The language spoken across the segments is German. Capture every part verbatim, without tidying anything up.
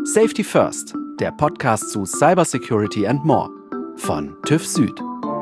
Safety First, der Podcast zu Cybersecurity and More von TÜV Süd.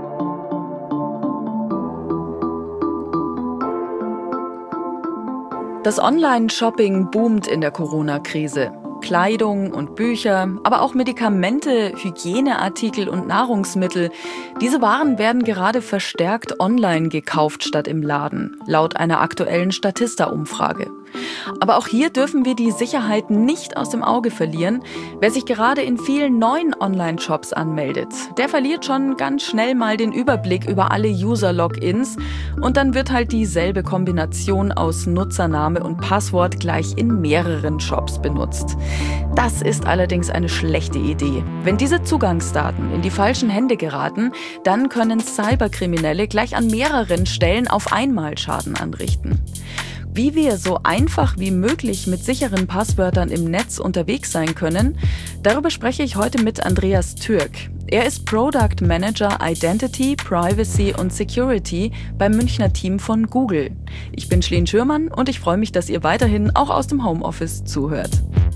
Das Online-Shopping boomt in der Corona-Krise. Kleidung und Bücher, aber auch Medikamente, Hygieneartikel und Nahrungsmittel. Diese Waren werden gerade verstärkt online gekauft statt im Laden, laut einer aktuellen Statista-Umfrage. Aber auch hier dürfen wir die Sicherheit nicht aus dem Auge verlieren. Wer sich gerade in vielen neuen Online-Shops anmeldet, der verliert schon ganz schnell mal den Überblick über alle User-Logins und dann wird halt dieselbe Kombination aus Nutzername und Passwort gleich in mehreren Shops benutzt. Das ist allerdings eine schlechte Idee. Wenn diese Zugangsdaten in die falschen Hände geraten, dann können Cyberkriminelle gleich an mehreren Stellen auf einmal Schaden anrichten. Wie wir so einfach wie möglich mit sicheren Passwörtern im Netz unterwegs sein können, darüber spreche ich heute mit Andreas Türk. Er ist Product Manager Identity, Privacy und Security beim Münchner Team von Google. Ich bin Schleen Schürmann und ich freue mich, dass ihr weiterhin auch aus dem Homeoffice zuhört.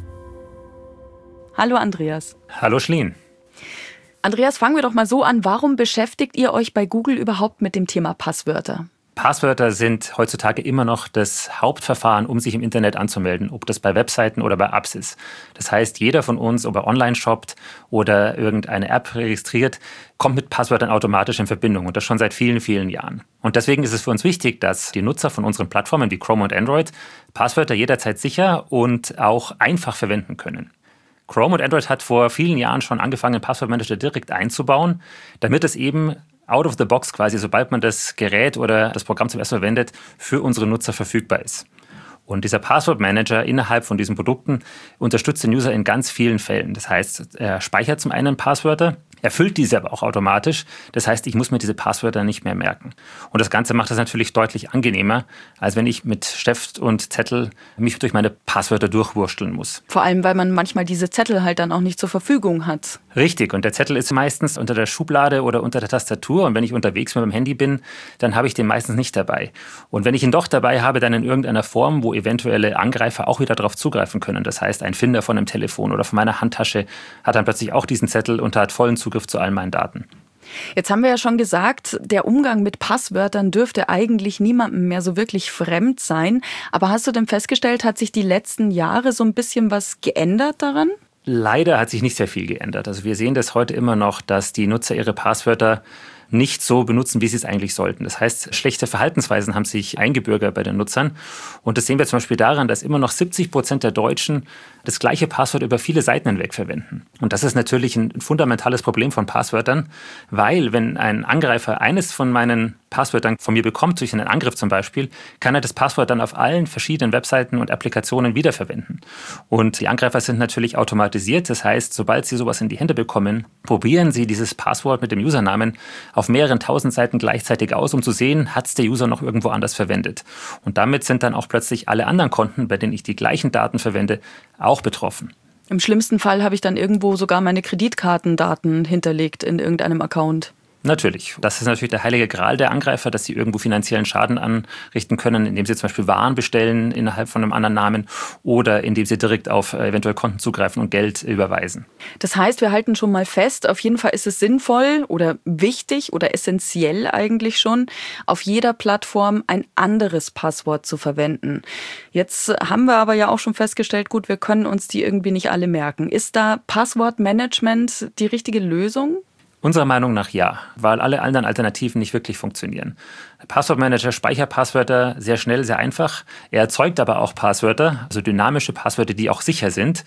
Hallo Andreas. Hallo Schleen. Andreas, fangen wir doch mal so an. Warum beschäftigt ihr euch bei Google überhaupt mit dem Thema Passwörter? Passwörter sind heutzutage immer noch das Hauptverfahren, um sich im Internet anzumelden, ob das bei Webseiten oder bei Apps ist. Das heißt, jeder von uns, ob er online shoppt oder irgendeine App registriert, kommt mit Passwörtern automatisch in Verbindung und das schon seit vielen, vielen Jahren. Und deswegen ist es für uns wichtig, dass die Nutzer von unseren Plattformen wie Chrome und Android Passwörter jederzeit sicher und auch einfach verwenden können. Chrome und Android hat vor vielen Jahren schon angefangen, den Passwortmanager direkt einzubauen, damit es eben out of the box quasi, sobald man das Gerät oder das Programm zum ersten Mal verwendet, für unsere Nutzer verfügbar ist. Und dieser Passwortmanager innerhalb von diesen Produkten unterstützt den User in ganz vielen Fällen. Das heißt, er speichert zum einen Passwörter, erfüllt diese aber auch automatisch. Das heißt, ich muss mir diese Passwörter nicht mehr merken. Und das Ganze macht es natürlich deutlich angenehmer, als wenn ich mit Stift und Zettel mich durch meine Passwörter durchwursteln muss. Vor allem, weil man manchmal diese Zettel halt dann auch nicht zur Verfügung hat. Richtig. Und der Zettel ist meistens unter der Schublade oder unter der Tastatur. Und wenn ich unterwegs mit dem Handy bin, dann habe ich den meistens nicht dabei. Und wenn ich ihn doch dabei habe, dann in irgendeiner Form, wo eventuelle Angreifer auch wieder darauf zugreifen können. Das heißt, ein Finder von einem Telefon oder von meiner Handtasche hat dann plötzlich auch diesen Zettel und hat vollen Zugriff zu all meinen Daten. Jetzt haben wir ja schon gesagt, der Umgang mit Passwörtern dürfte eigentlich niemandem mehr so wirklich fremd sein. Aber hast du denn festgestellt, hat sich die letzten Jahre so ein bisschen was geändert daran? Leider hat sich nicht sehr viel geändert. Also wir sehen das heute immer noch, dass die Nutzer ihre Passwörter nicht so benutzen, wie sie es eigentlich sollten. Das heißt, schlechte Verhaltensweisen haben sich eingebürgert bei den Nutzern. Und das sehen wir zum Beispiel daran, dass immer noch siebzig Prozent der Deutschen das gleiche Passwort über viele Seiten hinweg verwenden. Und das ist natürlich ein fundamentales Problem von Passwörtern, weil wenn ein Angreifer eines von meinen Passwörtern von mir bekommt, durch einen Angriff zum Beispiel, kann er das Passwort dann auf allen verschiedenen Webseiten und Applikationen wiederverwenden. Und die Angreifer sind natürlich automatisiert. Das heißt, sobald sie sowas in die Hände bekommen, probieren sie dieses Passwort mit dem Usernamen auf mehreren tausend Seiten gleichzeitig aus, um zu sehen, hat es der User noch irgendwo anders verwendet. Und damit sind dann auch plötzlich alle anderen Konten, bei denen ich die gleichen Daten verwende, auch betroffen. Im schlimmsten Fall habe ich dann irgendwo sogar meine Kreditkartendaten hinterlegt in irgendeinem Account. Natürlich. Das ist natürlich der heilige Gral der Angreifer, dass sie irgendwo finanziellen Schaden anrichten können, indem sie zum Beispiel Waren bestellen innerhalb von einem anderen Namen oder indem sie direkt auf eventuell Konten zugreifen und Geld überweisen. Das heißt, wir halten schon mal fest, auf jeden Fall ist es sinnvoll oder wichtig oder essentiell eigentlich schon, auf jeder Plattform ein anderes Passwort zu verwenden. Jetzt haben wir aber ja auch schon festgestellt, gut, wir können uns die irgendwie nicht alle merken. Ist da Passwortmanagement die richtige Lösung? Unserer Meinung nach ja, weil alle anderen Alternativen nicht wirklich funktionieren. Der Passwortmanager speichert Passwörter sehr schnell, sehr einfach. Er erzeugt aber auch Passwörter, also dynamische Passwörter, die auch sicher sind.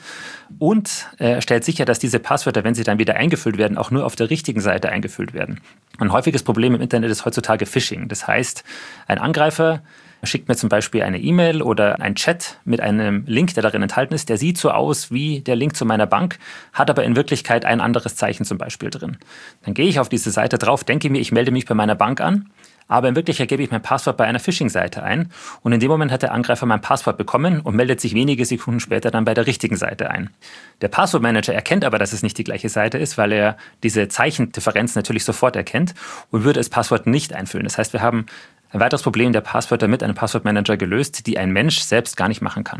Und er stellt sicher, dass diese Passwörter, wenn sie dann wieder eingefüllt werden, auch nur auf der richtigen Seite eingefüllt werden. Ein häufiges Problem im Internet ist heutzutage Phishing. Das heißt, ein Angreifer schickt mir zum Beispiel eine E-Mail oder einen Chat mit einem Link, der darin enthalten ist. Der sieht so aus wie der Link zu meiner Bank, hat aber in Wirklichkeit ein anderes Zeichen zum Beispiel drin. Dann gehe ich auf diese Seite drauf, denke mir, ich melde mich bei meiner Bank an, aber in Wirklichkeit gebe ich mein Passwort bei einer Phishing-Seite ein und in dem Moment hat der Angreifer mein Passwort bekommen und meldet sich wenige Sekunden später dann bei der richtigen Seite ein. Der Passwortmanager erkennt aber, dass es nicht die gleiche Seite ist, weil er diese Zeichendifferenz natürlich sofort erkennt und würde das Passwort nicht einfüllen. Das heißt, wir haben ein weiteres Problem der Passwörter mit einem Passwortmanager gelöst, die ein Mensch selbst gar nicht machen kann.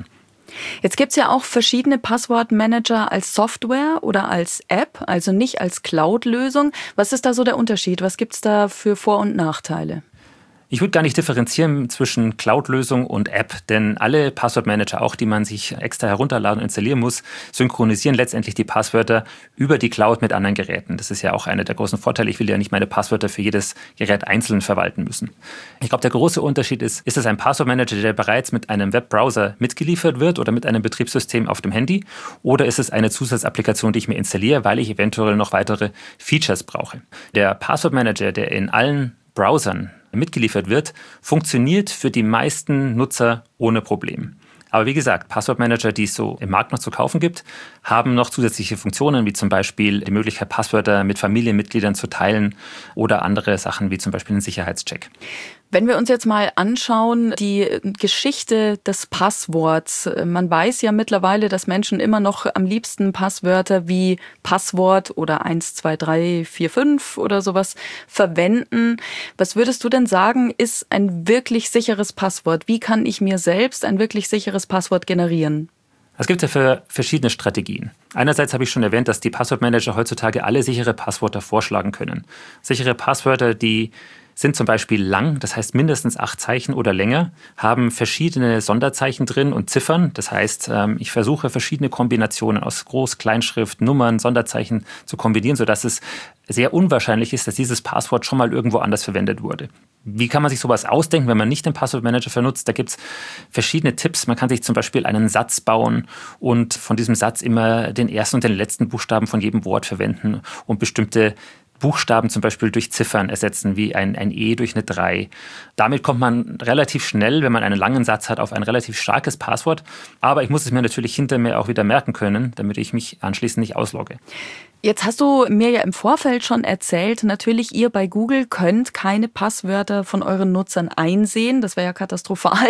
Jetzt gibt es ja auch verschiedene Passwortmanager als Software oder als App, also nicht als Cloud-Lösung. Was ist da so der Unterschied? Was gibt es da für Vor- und Nachteile? Ich würde gar nicht differenzieren zwischen Cloud-Lösung und App, denn alle Passwortmanager, auch die man sich extra herunterladen und installieren muss, synchronisieren letztendlich die Passwörter über die Cloud mit anderen Geräten. Das ist ja auch einer der großen Vorteile. Ich will ja nicht meine Passwörter für jedes Gerät einzeln verwalten müssen. Ich glaube, der große Unterschied ist, ist es ein Passwortmanager, der bereits mit einem Webbrowser mitgeliefert wird oder mit einem Betriebssystem auf dem Handy, oder ist es eine Zusatzapplikation, die ich mir installiere, weil ich eventuell noch weitere Features brauche. Der Passwortmanager, der in allen Browsern mitgeliefert wird, funktioniert für die meisten Nutzer ohne Problem. Aber wie gesagt, Passwortmanager, die es so im Markt noch zu kaufen gibt, haben noch zusätzliche Funktionen, wie zum Beispiel die Möglichkeit, Passwörter mit Familienmitgliedern zu teilen oder andere Sachen, wie zum Beispiel einen Sicherheitscheck. Wenn wir uns jetzt mal anschauen, die Geschichte des Passworts. Man weiß ja mittlerweile, dass Menschen immer noch am liebsten Passwörter wie Passwort oder eins, zwei, drei, vier, fünf oder sowas verwenden. Was würdest du denn sagen, ist ein wirklich sicheres Passwort? Wie kann ich mir selbst ein wirklich sicheres Passwort generieren? Es gibt dafür verschiedene Strategien. Einerseits habe ich schon erwähnt, dass die Passwortmanager heutzutage alle sichere Passwörter vorschlagen können. Sichere Passwörter, die sind zum Beispiel lang, das heißt mindestens acht Zeichen oder länger, haben verschiedene Sonderzeichen drin und Ziffern. Das heißt, ich versuche verschiedene Kombinationen aus Groß-, Kleinschrift, Nummern, Sonderzeichen zu kombinieren, sodass es sehr unwahrscheinlich ist, dass dieses Passwort schon mal irgendwo anders verwendet wurde. Wie kann man sich sowas ausdenken, wenn man nicht den Passwortmanager benutzt? Da gibt es verschiedene Tipps. Man kann sich zum Beispiel einen Satz bauen und von diesem Satz immer den ersten und den letzten Buchstaben von jedem Wort verwenden und bestimmte Buchstaben zum Beispiel durch Ziffern ersetzen, wie ein, ein E durch eine drei. Damit kommt man relativ schnell, wenn man einen langen Satz hat, auf ein relativ starkes Passwort. Aber ich muss es mir natürlich hinter mir auch wieder merken können, damit ich mich anschließend nicht auslogge. Jetzt hast du mir ja im Vorfeld schon erzählt, natürlich, ihr bei Google könnt keine Passwörter von euren Nutzern einsehen. Das wäre ja katastrophal.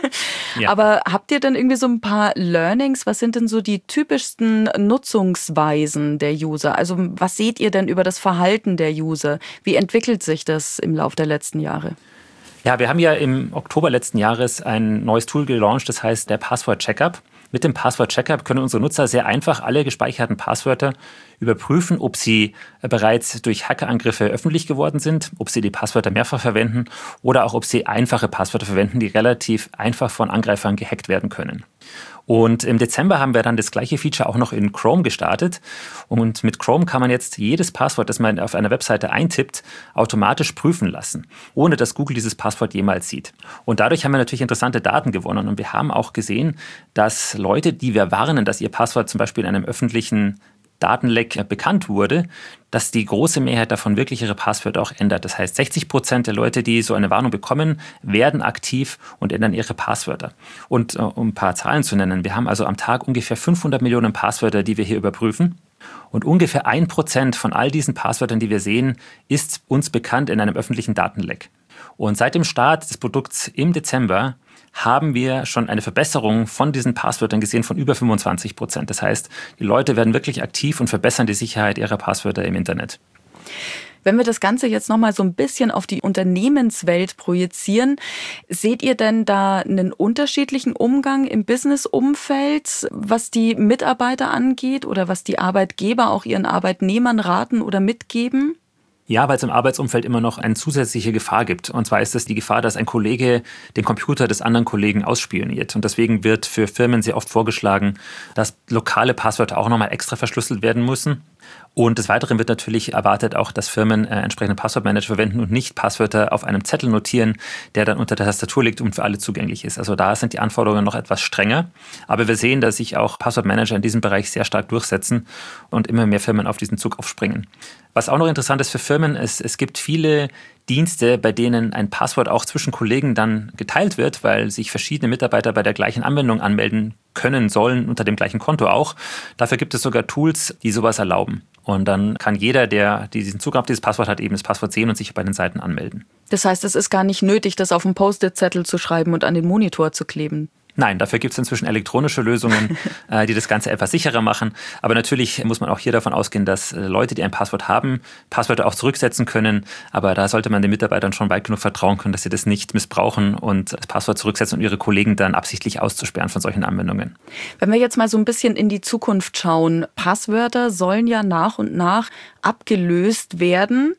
Ja. Aber habt ihr denn irgendwie so ein paar Learnings? Was sind denn so die typischsten Nutzungsweisen der User? Also was seht ihr denn über das Verhalten der User? Wie entwickelt sich das im Laufe der letzten Jahre? Ja, wir haben ja im Oktober letzten Jahres ein neues Tool gelauncht, das heißt der Passwort-Checkup. Mit dem Passwort-Checkup können unsere Nutzer sehr einfach alle gespeicherten Passwörter überprüfen, ob sie bereits durch Hackerangriffe öffentlich geworden sind, ob sie die Passwörter mehrfach verwenden oder auch ob sie einfache Passwörter verwenden, die relativ einfach von Angreifern gehackt werden können. Und im Dezember haben wir dann das gleiche Feature auch noch in Chrome gestartet. Und mit Chrome kann man jetzt jedes Passwort, das man auf einer Webseite eintippt, automatisch prüfen lassen, ohne dass Google dieses Passwort jemals sieht. Und dadurch haben wir natürlich interessante Daten gewonnen. Und wir haben auch gesehen, dass Leute, die wir warnen, dass ihr Passwort zum Beispiel in einem öffentlichen Datenleck bekannt wurde, dass die große Mehrheit davon wirklich ihre Passwörter auch ändert. Das heißt, sechzig Prozent der Leute, die so eine Warnung bekommen, werden aktiv und ändern ihre Passwörter. Und äh, um ein paar Zahlen zu nennen, wir haben also am Tag ungefähr fünfhundert Millionen Passwörter, die wir hier überprüfen. Und ungefähr ein Prozent von all diesen Passwörtern, die wir sehen, ist uns bekannt in einem öffentlichen Datenleck. Und seit dem Start des Produkts im Dezember haben wir schon eine Verbesserung von diesen Passwörtern gesehen von über fünfundzwanzig Prozent. Das heißt, die Leute werden wirklich aktiv und verbessern die Sicherheit ihrer Passwörter im Internet. Wenn wir das Ganze jetzt nochmal so ein bisschen auf die Unternehmenswelt projizieren, seht ihr denn da einen unterschiedlichen Umgang im Businessumfeld, was die Mitarbeiter angeht oder was die Arbeitgeber auch ihren Arbeitnehmern raten oder mitgeben? Ja, weil es im Arbeitsumfeld immer noch eine zusätzliche Gefahr gibt. Und zwar ist es die Gefahr, dass ein Kollege den Computer des anderen Kollegen ausspioniert. Und deswegen wird für Firmen sehr oft vorgeschlagen, dass lokale Passwörter auch nochmal extra verschlüsselt werden müssen. Und des Weiteren wird natürlich erwartet auch, dass Firmen äh, entsprechende Passwortmanager verwenden und nicht Passwörter auf einem Zettel notieren, der dann unter der Tastatur liegt und für alle zugänglich ist. Also da sind die Anforderungen noch etwas strenger. Aber wir sehen, dass sich auch Passwortmanager in diesem Bereich sehr stark durchsetzen und immer mehr Firmen auf diesen Zug aufspringen. Was auch noch interessant ist für Firmen, ist, es gibt viele Dienste, bei denen ein Passwort auch zwischen Kollegen dann geteilt wird, weil sich verschiedene Mitarbeiter bei der gleichen Anwendung anmelden können, sollen, unter dem gleichen Konto auch. Dafür gibt es sogar Tools, die sowas erlauben. Und dann kann jeder, der diesen Zugriff auf dieses Passwort hat, eben das Passwort sehen und sich bei den Seiten anmelden. Das heißt, es ist gar nicht nötig, das auf einen Post-it-Zettel zu schreiben und an den Monitor zu kleben? Nein, dafür gibt es inzwischen elektronische Lösungen, die das Ganze etwas sicherer machen. Aber natürlich muss man auch hier davon ausgehen, dass Leute, die ein Passwort haben, Passwörter auch zurücksetzen können. Aber da sollte man den Mitarbeitern schon weit genug vertrauen können, dass sie das nicht missbrauchen und das Passwort zurücksetzen und ihre Kollegen dann absichtlich auszusperren von solchen Anwendungen. Wenn wir jetzt mal so ein bisschen in die Zukunft schauen, Passwörter sollen ja nach und nach abgelöst werden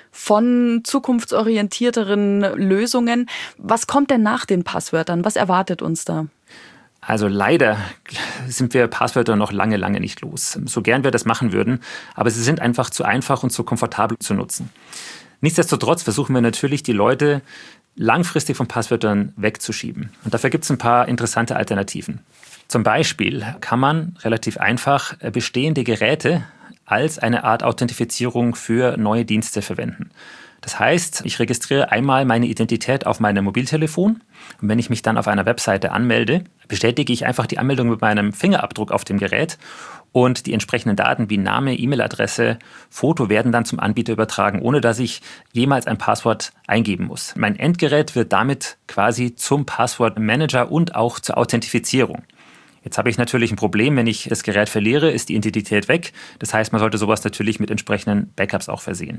von zukunftsorientierteren Lösungen. Was kommt denn nach den Passwörtern? Was erwartet uns da? Also leider sind wir Passwörter noch lange, lange nicht los. So gern wir das machen würden, aber sie sind einfach zu einfach und zu komfortabel zu nutzen. Nichtsdestotrotz versuchen wir natürlich, die Leute langfristig von Passwörtern wegzuschieben. Und dafür gibt es ein paar interessante Alternativen. Zum Beispiel kann man relativ einfach bestehende Geräte als eine Art Authentifizierung für neue Dienste verwenden. Das heißt, ich registriere einmal meine Identität auf meinem Mobiltelefon und wenn ich mich dann auf einer Webseite anmelde, bestätige ich einfach die Anmeldung mit meinem Fingerabdruck auf dem Gerät und die entsprechenden Daten wie Name, E-Mail-Adresse, Foto werden dann zum Anbieter übertragen, ohne dass ich jemals ein Passwort eingeben muss. Mein Endgerät wird damit quasi zum Passwortmanager und auch zur Authentifizierung. Jetzt habe ich natürlich ein Problem, wenn ich das Gerät verliere, ist die Identität weg. Das heißt, man sollte sowas natürlich mit entsprechenden Backups auch versehen.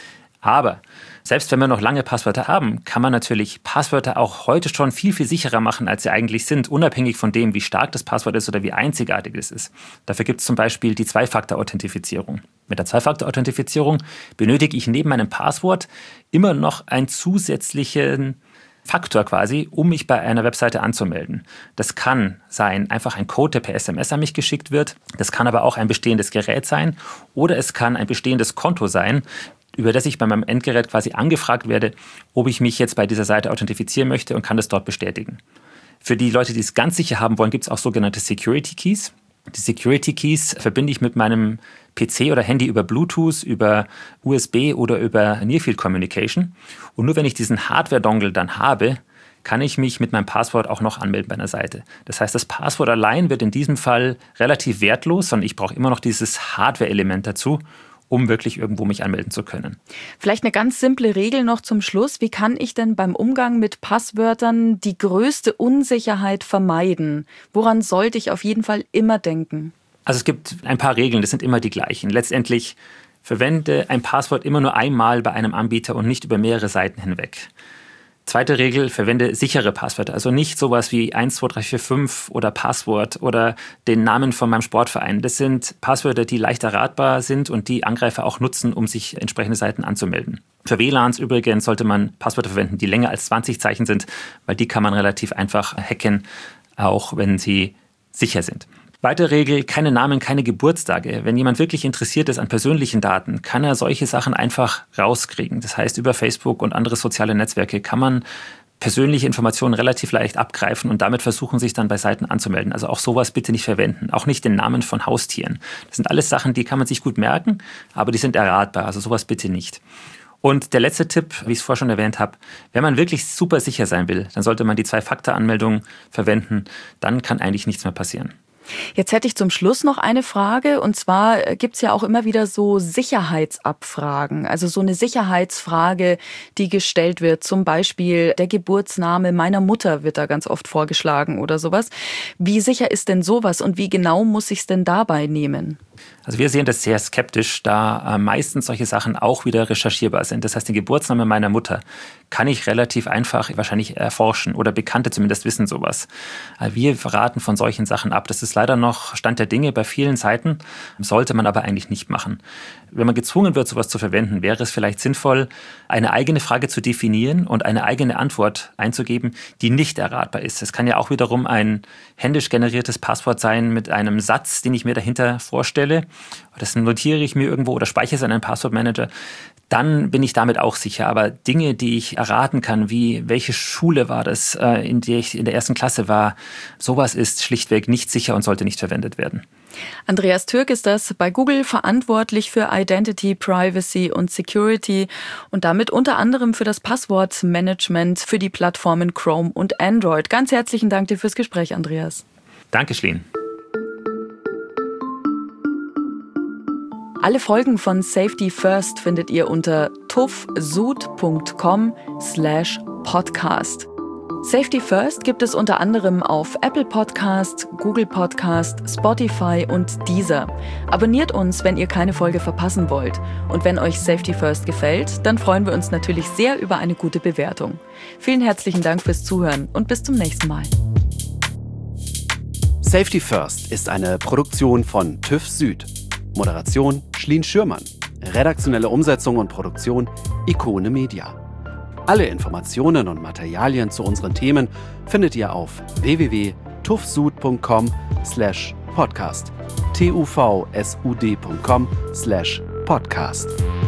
Aber selbst wenn wir noch lange Passwörter haben, kann man natürlich Passwörter auch heute schon viel, viel sicherer machen, als sie eigentlich sind, unabhängig von dem, wie stark das Passwort ist oder wie einzigartig es ist. Dafür gibt es zum Beispiel die Zwei-Faktor-Authentifizierung. Mit der Zwei-Faktor-Authentifizierung benötige ich neben meinem Passwort immer noch einen zusätzlichen Faktor quasi, um mich bei einer Webseite anzumelden. Das kann sein, einfach ein Code, der per S M S an mich geschickt wird. Das kann aber auch ein bestehendes Gerät sein oder es kann ein bestehendes Konto sein, über das ich bei meinem Endgerät quasi angefragt werde, ob ich mich jetzt bei dieser Seite authentifizieren möchte und kann das dort bestätigen. Für die Leute, die es ganz sicher haben wollen, gibt es auch sogenannte Security Keys. Die Security Keys verbinde ich mit meinem P C oder Handy über Bluetooth, über U S B oder über Near-Field Communication. Und nur wenn ich diesen Hardware-Dongle dann habe, kann ich mich mit meinem Passwort auch noch anmelden bei einer Seite. Das heißt, das Passwort allein wird in diesem Fall relativ wertlos, sondern ich brauche immer noch dieses Hardware-Element dazu, um wirklich irgendwo mich anmelden zu können. Vielleicht eine ganz simple Regel noch zum Schluss. Wie kann ich denn beim Umgang mit Passwörtern die größte Unsicherheit vermeiden? Woran sollte ich auf jeden Fall immer denken? Also es gibt ein paar Regeln, das sind immer die gleichen. Letztendlich verwende ein Passwort immer nur einmal bei einem Anbieter und nicht über mehrere Seiten hinweg. Zweite Regel, verwende sichere Passwörter. Also nicht sowas wie eins zwei drei vier fünf oder Passwort oder den Namen von meinem Sportverein. Das sind Passwörter, die leicht erratbar sind und die Angreifer auch nutzen, um sich entsprechende Seiten anzumelden. Für W L A Ns übrigens sollte man Passwörter verwenden, die länger als zwanzig Zeichen sind, weil die kann man relativ einfach hacken, auch wenn sie sicher sind. Weitere Regel, keine Namen, keine Geburtstage. Wenn jemand wirklich interessiert ist an persönlichen Daten, kann er solche Sachen einfach rauskriegen. Das heißt, über Facebook und andere soziale Netzwerke kann man persönliche Informationen relativ leicht abgreifen und damit versuchen, sich dann bei Seiten anzumelden. Also auch sowas bitte nicht verwenden. Auch nicht den Namen von Haustieren. Das sind alles Sachen, die kann man sich gut merken, aber die sind erratbar. Also sowas bitte nicht. Und der letzte Tipp, wie ich es vorher schon erwähnt habe, wenn man wirklich super sicher sein will, dann sollte man die Zwei-Faktor-Anmeldung verwenden. Dann kann eigentlich nichts mehr passieren. Jetzt hätte ich zum Schluss noch eine Frage, und zwar gibt es ja auch immer wieder so Sicherheitsabfragen, also so eine Sicherheitsfrage, die gestellt wird, zum Beispiel der Geburtsname meiner Mutter wird da ganz oft vorgeschlagen oder sowas. Wie sicher ist denn sowas und wie genau muss ich es denn dabei nehmen? Also wir sehen das sehr skeptisch, da äh, meistens solche Sachen auch wieder recherchierbar sind. Das heißt, den Geburtsnamen meiner Mutter kann ich relativ einfach wahrscheinlich erforschen oder Bekannte zumindest wissen sowas. Äh, wir raten von solchen Sachen ab. Das ist leider noch Stand der Dinge bei vielen Seiten, sollte man aber eigentlich nicht machen. Wenn man gezwungen wird, sowas zu verwenden, wäre es vielleicht sinnvoll, eine eigene Frage zu definieren und eine eigene Antwort einzugeben, die nicht erratbar ist. Es kann ja auch wiederum ein händisch generiertes Passwort sein mit einem Satz, den ich mir dahinter vorstelle. Das notiere ich mir irgendwo oder speichere es in einem Passwortmanager. Dann bin ich damit auch sicher. Aber Dinge, die ich erraten kann, wie welche Schule war das, in der ich in der ersten Klasse war, sowas ist schlichtweg nicht sicher und sollte nicht verwendet werden. Andreas Türk ist das bei Google verantwortlich für Identity, Privacy und Security und damit unter anderem für das Passwortmanagement für die Plattformen Chrome und Android. Ganz herzlichen Dank dir fürs Gespräch, Andreas. Danke, Schleen. Alle Folgen von Safety First findet ihr unter tuffsud punkt com slash podcast. Safety First gibt es unter anderem auf Apple Podcast, Google Podcast, Spotify und Deezer. Abonniert uns, wenn ihr keine Folge verpassen wollt. Und wenn euch Safety First gefällt, dann freuen wir uns natürlich sehr über eine gute Bewertung. Vielen herzlichen Dank fürs Zuhören und bis zum nächsten Mal. Safety First ist eine Produktion von TÜV Süd. Moderation Schlien Schürmann. Redaktionelle Umsetzung und Produktion Ikone Media. Alle Informationen und Materialien zu unseren Themen findet ihr auf w w w punkt tuvsud punkt com slash podcast. tuvsud punkt com slash podcast.